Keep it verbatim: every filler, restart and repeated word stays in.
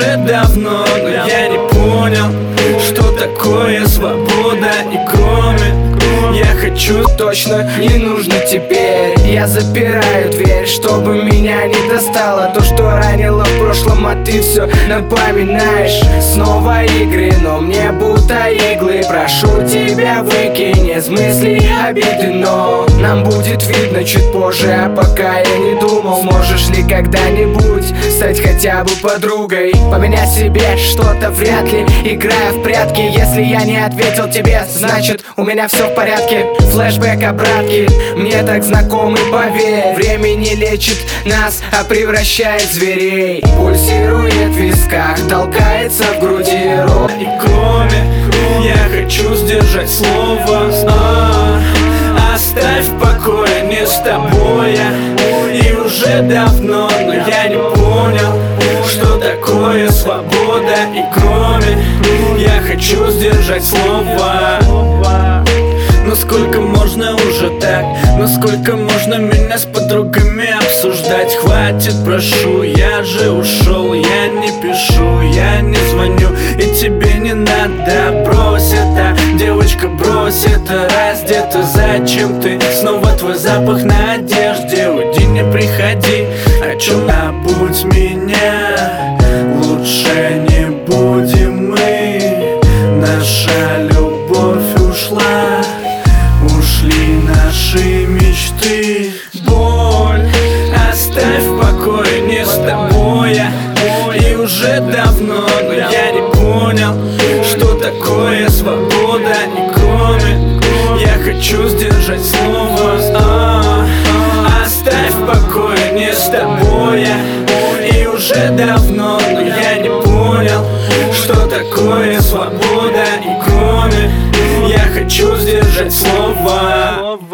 уже давно, но я не понял, что такое свобода. И кроме я хочу точно не нужно теперь. Я запираю дверь, чтобы меня не достало то, что ранило в прошлом, а ты все напоминаешь. Снова игры, но мне будто иглы. Прошу тебя, выкинь из мыслей обиды, но нам будет видно чуть позже. А пока я не думал, можешь ли когда-нибудь стать хотя бы подругой. Поменять себе что-то вряд ли, играя в прятки. Если я не ответил тебе, значит у меня все в порядке. Флэшбэк обратки, мне так знакомый, поверь. Время не лечит нас, а превращает в зверей. Пульсирует в висках, толкается в груди рот. И кроме, я хочу сдержать слово, а, оставь в покое, не с тобой я. И уже давно, но я не понял, что такое свобода. И кроме, я хочу сдержать слово. Но сколько можно уже так? Но сколько можно меня с подругами обсуждать? Хватит, прошу, я же ушел. Я не пишу, я не звоню, и тебе не надо. Брось это, девочка, брось это. Раздета, зачем ты? Снова твой запах на одежде. Уйди, не приходи, о чем забудь меня. Лучше не будем мы. Наша любовь ушла, ушли наши мечты. Боль оставь в покое, не с тобой я. И уже давно, но я не понял, что такое свобода. И кроме, я хочу сдержать слово, а, оставь в покое, не с тобой я. И уже давно, но я не понял, что такое свобода. И кроме, я хочу сдержать слово.